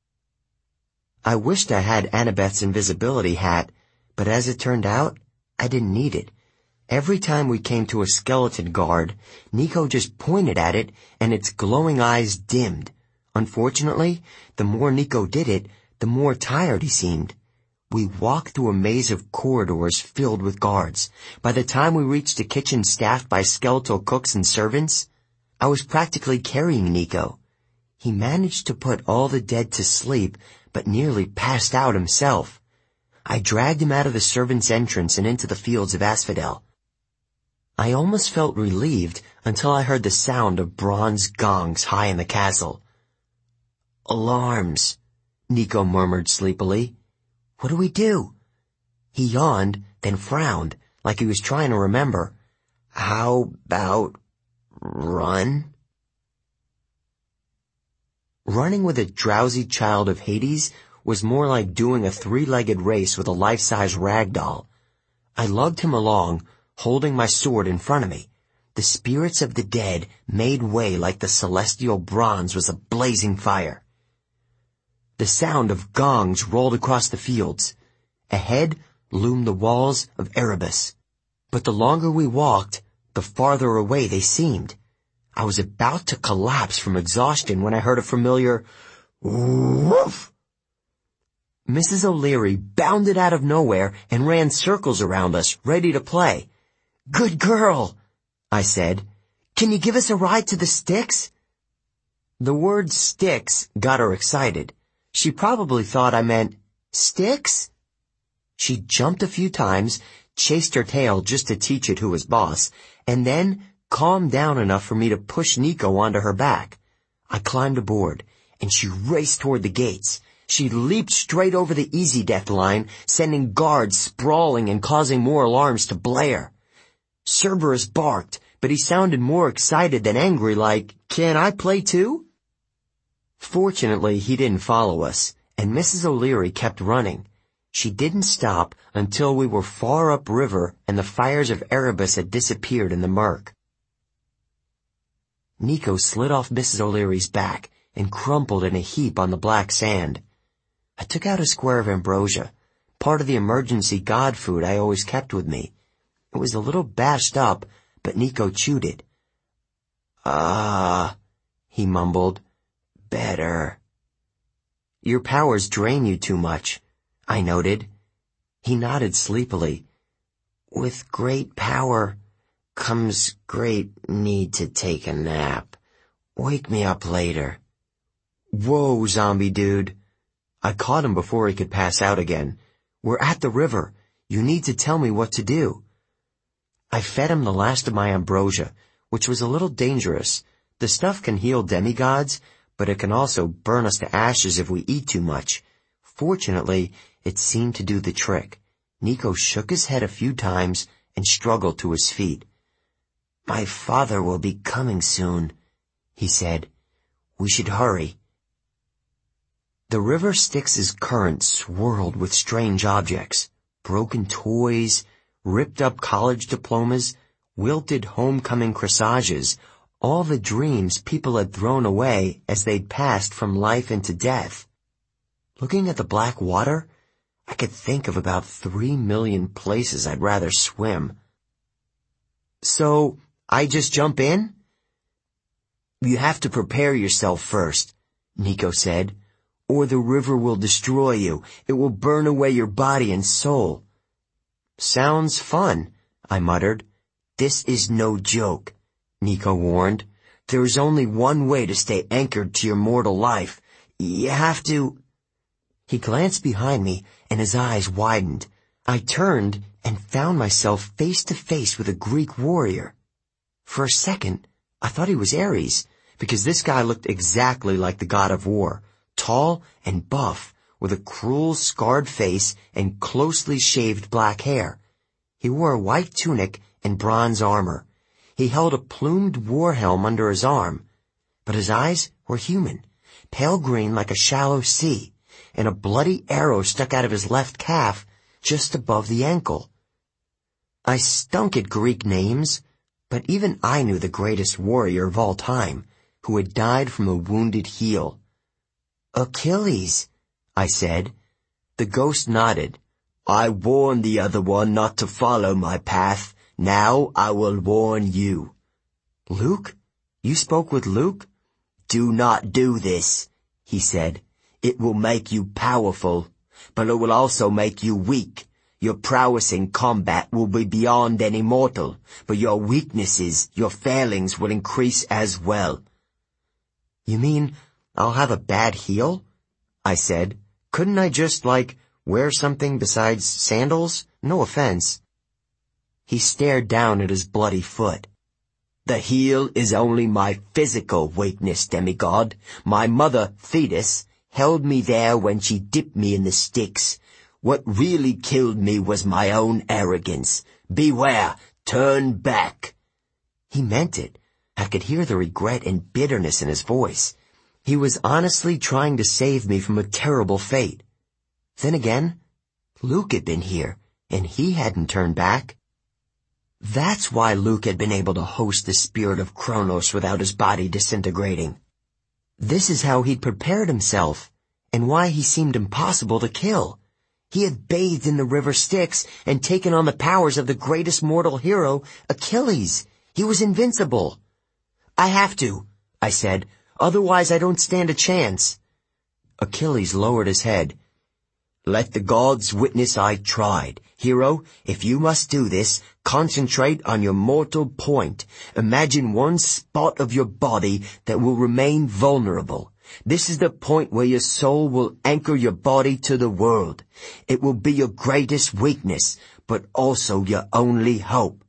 I wished I had Annabeth's invisibility hat, but as it turned out, I didn't need it. Every time we came to a skeleton guard, Nico just pointed at it, and its glowing eyes dimmed. Unfortunately, the more Nico did it, the more tired he seemed. We walked through a maze of corridors filled with guards. By the time we reached a kitchen staffed by skeletal cooks and servants, I was practically carrying Nico. He managed to put all the dead to sleep, but nearly passed out himself. I dragged him out of the servants' entrance and into the fields of asphodel. I almost felt relieved until I heard the sound of bronze gongs high in the castle. "Alarms," Nico murmured sleepily. "What do we do?" He yawned, then frowned, like he was trying to remember. "How about run?" Running with a drowsy child of Hades was more like doing a three-legged race with a life-size rag doll. I lugged him along, holding my sword in front of me. The spirits of the dead made way like the celestial bronze was a blazing fire. The sound of gongs rolled across the fields. Ahead loomed the walls of Erebus. But the longer we walked, the farther away they seemed. I was about to collapse from exhaustion when I heard a familiar woof. Mrs. O'Leary bounded out of nowhere and ran circles around us, ready to play. "Good girl," I said. "Can you give us a ride to the Styx?" The word Styx got her excited. She probably thought I meant Styx. She jumped a few times, chased her tail just to teach it who was boss, and then calmed down enough for me to push Nico onto her back. I climbed aboard, and she raced toward the gates. She leaped straight over the easy death line, sending guards sprawling and causing more alarms to blare. Cerberus barked, but he sounded more excited than angry, like, "Can I play too?" Fortunately, he didn't follow us, and Mrs. O'Leary kept running. She didn't stop until we were far upriver and the fires of Erebus had disappeared in the murk. Nico slid off Mrs. O'Leary's back and crumpled in a heap on the black sand. I took out a square of ambrosia, part of the emergency god food I always kept with me. It was a little bashed up, but Nico chewed it. He mumbled. "Better." "Your powers drain you too much," I noted. He nodded sleepily. "With great power comes great need to take a nap. Wake me up later." "Whoa, zombie dude." I caught him before he could pass out again. "We're at the river. You need to tell me what to do." I fed him the last of my ambrosia, which was a little dangerous. The stuff can heal demigods, but it can also burn us to ashes if we eat too much. Fortunately, it seemed to do the trick. Nico shook his head a few times and struggled to his feet. "My father will be coming soon," he said. "We should hurry." The river Styx's current swirled with strange objects, broken toys, ripped-up college diplomas, wilted homecoming corsages, all the dreams people had thrown away as they'd passed from life into death. Looking at the black water, I could think of about 3 million places I'd rather swim. "So, I just jump in?" "You have to prepare yourself first," Nico said, "or the river will destroy you. It will burn away your body and soul." "Sounds fun," I muttered. "This is no joke," Nico warned. "There is only one way to stay anchored to your mortal life. You have to—" He glanced behind me, and his eyes widened. I turned and found myself face to face with a Greek warrior. For a second, I thought he was Ares, because this guy looked exactly like the god of war, tall and buff, with a cruel, scarred face and closely shaved black hair. He wore a white tunic and bronze armor. He held a plumed war helm under his arm, but his eyes were human, pale green like a shallow sea, and a bloody arrow stuck out of his left calf just above the ankle. I stunk at Greek names, but even I knew the greatest warrior of all time, who had died from a wounded heel. "Achilles," I said. The ghost nodded. "I warned the other one not to follow my path. Now I will warn you." "Luke? You spoke with Luke?" "Do not do this," he said. "It will make you powerful, but it will also make you weak. Your prowess in combat will be beyond any mortal, but your weaknesses, your failings will increase as well." "You mean I'll have a bad heel?" I said. "Couldn't I just, wear something besides sandals? No offense." He stared down at his bloody foot. "The heel is only my physical weakness, demigod. My mother, Thetis, held me there when she dipped me in the Styx. What really killed me was my own arrogance. Beware, turn back." He meant it. I could hear the regret and bitterness in his voice. He was honestly trying to save me from a terrible fate. Then again, Luke had been here, and he hadn't turned back. That's why Luke had been able to host the spirit of Kronos without his body disintegrating. This is how he'd prepared himself, and why he seemed impossible to kill. He had bathed in the river Styx and taken on the powers of the greatest mortal hero, Achilles. He was invincible. "I have to," I said. "Otherwise I don't stand a chance." Achilles lowered his head. "Let the gods witness I tried. Hero, if you must do this, concentrate on your mortal point. Imagine one spot of your body that will remain vulnerable. This is the point where your soul will anchor your body to the world. It will be your greatest weakness, but also your only hope.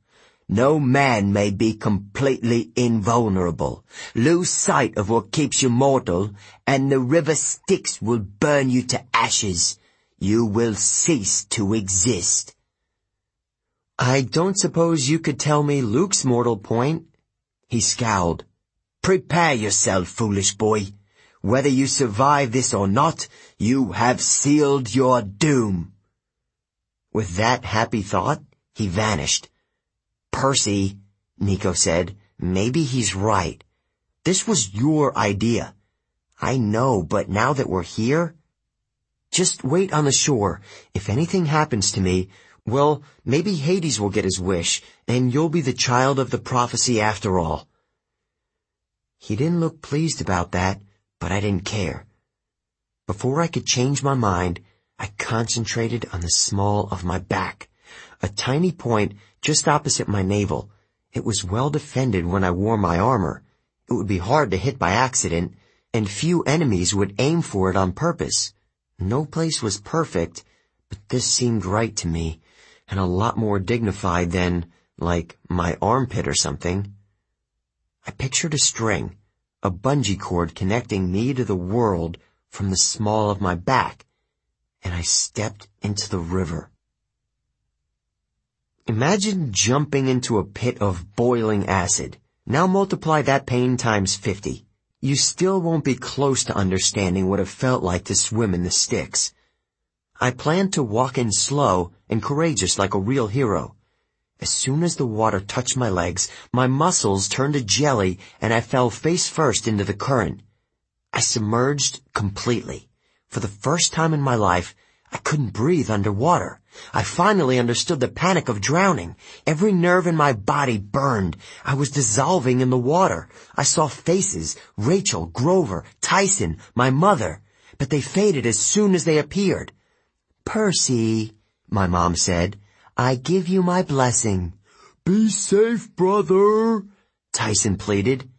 No man may be completely invulnerable. Lose sight of what keeps you mortal, and the river Styx will burn you to ashes. You will cease to exist. I don't suppose you could tell me Luke's mortal point? He scowled. Prepare yourself, foolish boy. Whether you survive this or not, you have sealed your doom. With that happy thought, he vanished. Percy, Nico said, maybe he's right. This was your idea. I know, but now that we're here, just wait on the shore. If anything happens to me, well, maybe Hades will get his wish, and you'll be the child of the prophecy after all. He didn't look pleased about that, but I didn't care. Before I could change my mind, I concentrated on the small of my back, a tiny point just opposite my navel. It was well defended when I wore my armor. It would be hard to hit by accident, and few enemies would aim for it on purpose. No place was perfect, but this seemed right to me, and a lot more dignified than, like, my armpit or something. I pictured a string, a bungee cord connecting me to the world from the small of my back, and I stepped into the river. Imagine jumping into a pit of boiling acid. Now multiply that pain times 50. You still won't be close to understanding what it felt like to swim in the Styx. I planned to walk in slow and courageous like a real hero. As soon as the water touched my legs, my muscles turned to jelly and I fell face first into the current. I submerged completely. For the first time in my life, I couldn't breathe underwater. I finally understood the panic of drowning. Every nerve in my body burned. I was dissolving in the water. I saw faces, Rachel, Grover, Tyson, my mother, but they faded as soon as they appeared. "Percy," my mom said, "I give you my blessing." "Be safe, brother," Tyson pleaded.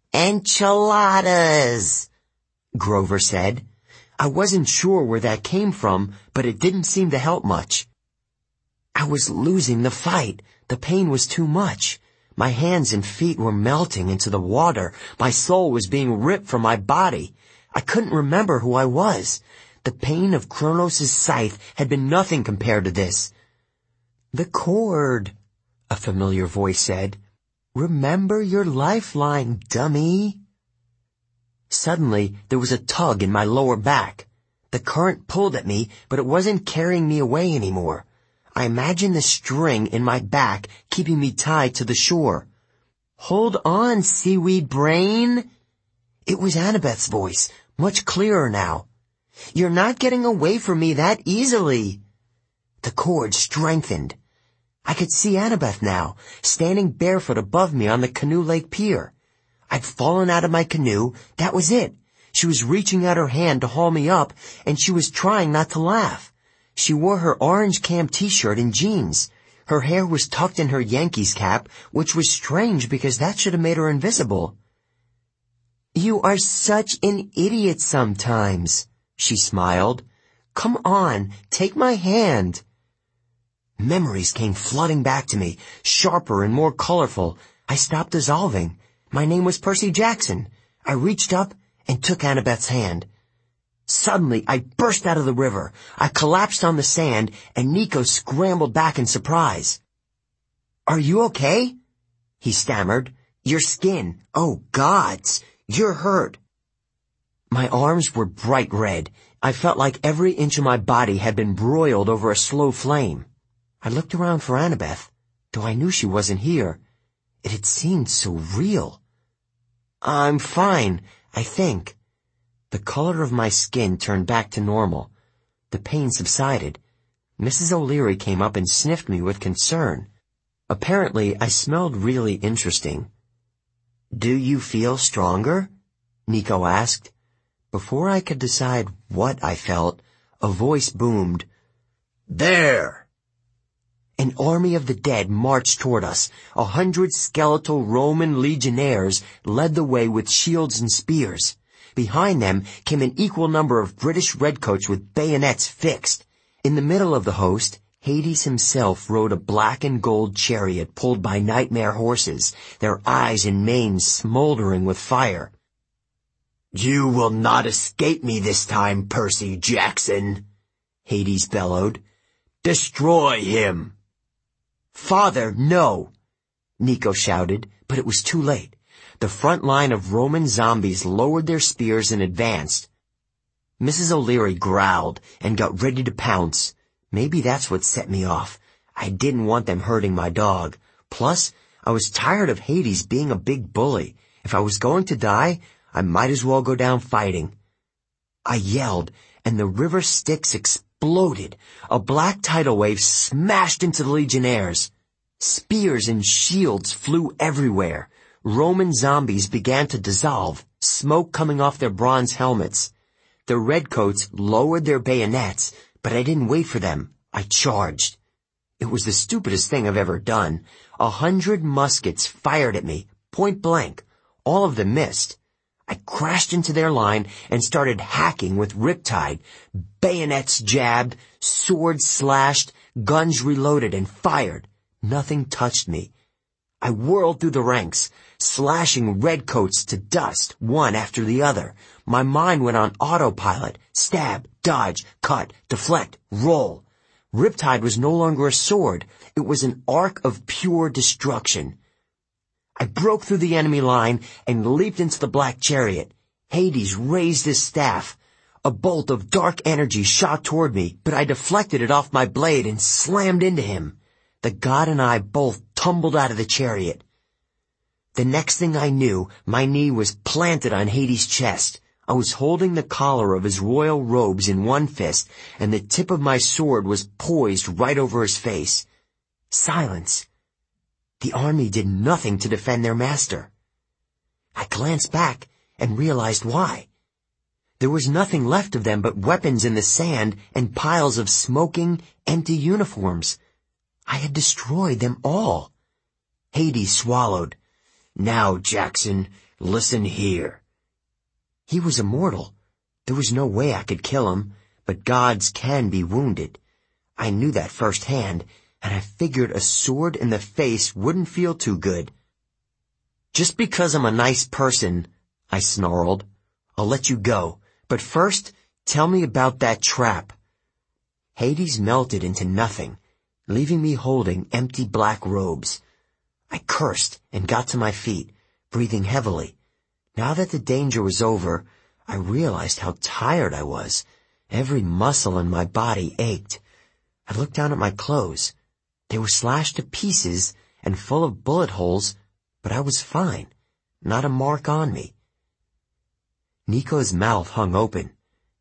"Enchiladas," Grover said. I wasn't sure where that came from, but it didn't seem to help much. I was losing the fight. The pain was too much. My hands and feet were melting into the water. My soul was being ripped from my body. I couldn't remember who I was. The pain of Kronos' scythe had been nothing compared to this. "The cord," a familiar voice said. "Remember your lifeline, dummy." Suddenly, there was a tug in my lower back. The current pulled at me, but it wasn't carrying me away anymore. I imagined the string in my back keeping me tied to the shore. "Hold on, seaweed brain." It was Annabeth's voice, much clearer now. "You're not getting away from me that easily." The cord strengthened. I could see Annabeth now, standing barefoot above me on the Canoe Lake pier. I'd fallen out of my canoe, that was it. She was reaching out her hand to haul me up, and she was trying not to laugh. She wore her orange camp t-shirt and jeans. Her hair was tucked in her Yankees cap, which was strange because that should have made her invisible. "You are such an idiot sometimes," she smiled. "Come on, take my hand." Memories came flooding back to me, sharper and more colorful. I stopped dissolving. My name was Percy Jackson. I reached up and took Annabeth's hand. Suddenly, I burst out of the river. I collapsed on the sand, and Nico scrambled back in surprise. "Are you okay?" he stammered. "Your skin, oh gods, you're hurt." My arms were bright red. I felt like every inch of my body had been broiled over a slow flame. I looked around for Annabeth, though I knew she wasn't here. It had seemed so real. "I'm fine, I think." The color of my skin turned back to normal. The pain subsided. Mrs. O'Leary came up and sniffed me with concern. Apparently, I smelled really interesting. "Do you feel stronger?" Nico asked. Before I could decide what I felt, a voice boomed, "There!" An army of the dead marched toward us. 100 skeletal Roman legionnaires led the way with shields and spears. Behind them came an equal number of British redcoats with bayonets fixed. In the middle of the host Hades himself rode a black and gold chariot pulled by nightmare horses, their eyes and manes smoldering with fire. "You will not escape me this time, Percy Jackson," Hades bellowed. "Destroy him!" "Father, no!" Nico shouted, but it was too late. The front line of Roman zombies lowered their spears and advanced. Mrs. O'Leary growled and got ready to pounce. Maybe that's what set me off. I didn't want them hurting my dog. Plus, I was tired of Hades being a big bully. If I was going to die, I might as well go down fighting. I yelled, and the river Styx exploded. A black tidal wave smashed into the Legionnaires. Spears and shields flew everywhere. Roman zombies began to dissolve, smoke coming off their bronze helmets. The redcoats lowered their bayonets, but I didn't wait for them. I charged. It was the stupidest thing I've ever done. 100 muskets fired at me, point blank. All of them missed. I crashed into their line and started hacking with Riptide. Bayonets jabbed, swords slashed, guns reloaded and fired. Nothing touched me. I whirled through the ranks, slashing redcoats to dust, one after the other. My mind went on autopilot. Stab, dodge, cut, deflect, roll. Riptide was no longer a sword. It was an arc of pure destruction. I broke through the enemy line and leaped into the black chariot. Hades raised his staff. A bolt of dark energy shot toward me, but I deflected it off my blade and slammed into him. The god and I both tumbled out of the chariot. The next thing I knew, my knee was planted on Hades' chest. I was holding the collar of his royal robes in one fist, and the tip of my sword was poised right over his face. Silence. The army did nothing to defend their master. I glanced back and realized why. There was nothing left of them but weapons in the sand and piles of smoking, empty uniforms. I had destroyed them all. Hades swallowed. "Now, Jackson, listen here." He was immortal. There was no way I could kill him, but gods can be wounded. I knew that firsthand, and I figured a sword in the face wouldn't feel too good. "Just because I'm a nice person," I snarled, "I'll let you go. But first, tell me about that trap." Hades melted into nothing, leaving me holding empty black robes. I cursed and got to my feet, breathing heavily. Now that the danger was over, I realized how tired I was. Every muscle in my body ached. I looked down at my clothes. They were slashed to pieces and full of bullet holes, but I was fine. Not a mark on me. Nico's mouth hung open.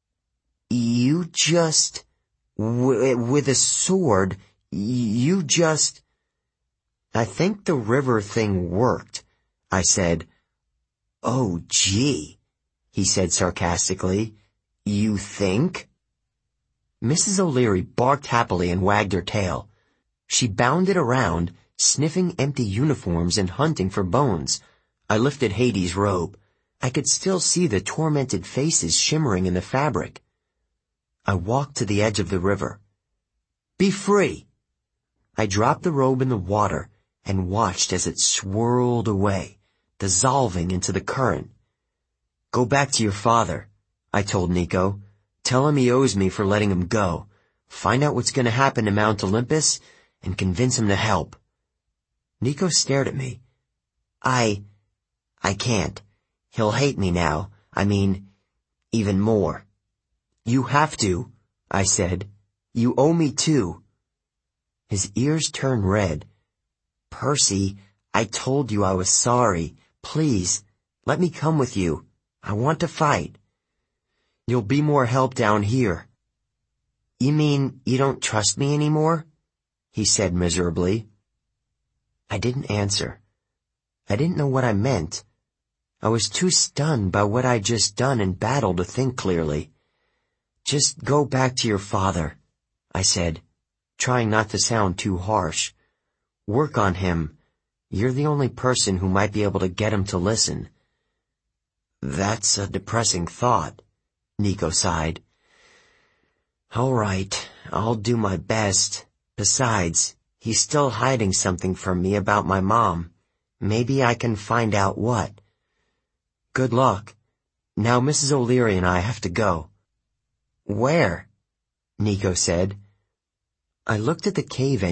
"You just... with a sword, you just..." "I think the river thing worked," I said. "Oh, gee," he said sarcastically. "You think?" Mrs. O'Leary barked happily and wagged her tail. She bounded around, sniffing empty uniforms and hunting for bones. I lifted Hades' robe. I could still see the tormented faces shimmering in the fabric. I walked to the edge of the river. "Be free!" I dropped the robe in the water and watched as it swirled away, dissolving into the current. "Go back to your father," I told Nico. "Tell him he owes me for letting him go. Find out what's going to happen to Mount Olympus and convince him to help." Nico stared at me. I can't. He'll hate me now. I mean, even more." "You have to," I said. "You owe me too." His ears turned red. "Percy, I told you I was sorry. Please, let me come with you. I want to fight." "You'll be more help down here." "You mean you don't trust me anymore?" he said miserably. I didn't answer. I didn't know what I meant. I was too stunned by what I'd just done in battle to think clearly. "Just go back to your father," I said, trying not to sound too harsh. "Work on him. You're the only person who might be able to get him to listen." "That's a depressing thought," Nico sighed. "All right, I'll do my best, Besides, he's still hiding something from me about my mom. Maybe I can find out what. Good luck. Now Mrs. O'Leary and I have to go. Where? Nico said. I looked at the cave